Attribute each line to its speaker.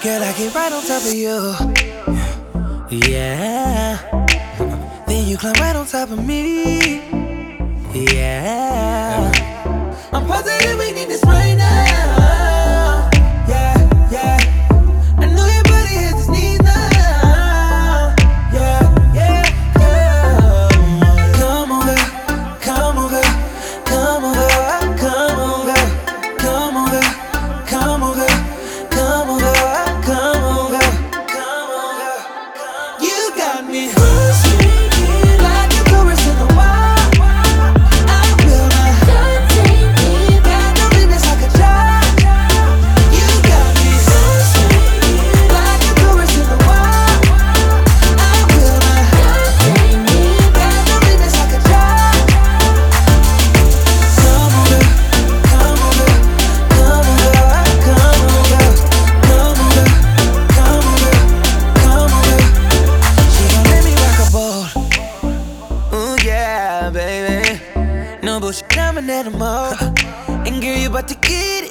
Speaker 1: Girl, I get right on top of you. Yeah. Then you climb right on top of me. Yeah. I'm positive we need this right now. Yeah, yeah. I know your body has its needs now. Yeah, yeah, yeah. Come on, girl. Come on, girl. Come on, girl. Come on, girl. Come on, girl. Come on, girl. Come on, girl. Come on, girl. Come on, girl. You got me frustrated like a tourist in the wild. I feel like got no limits like a child. You got me frustrated like a tourist in the wild. I feel like got no limits like a child. Come on, girl. Come on, girl. Come on, girl. Come on, girl. Come on, girl. Come on, girl. Come on, girl. She gon' let me rock a boat. Ooh, yeah, baby. No bullshit, diamond at the mall. And girl, you bout to get it.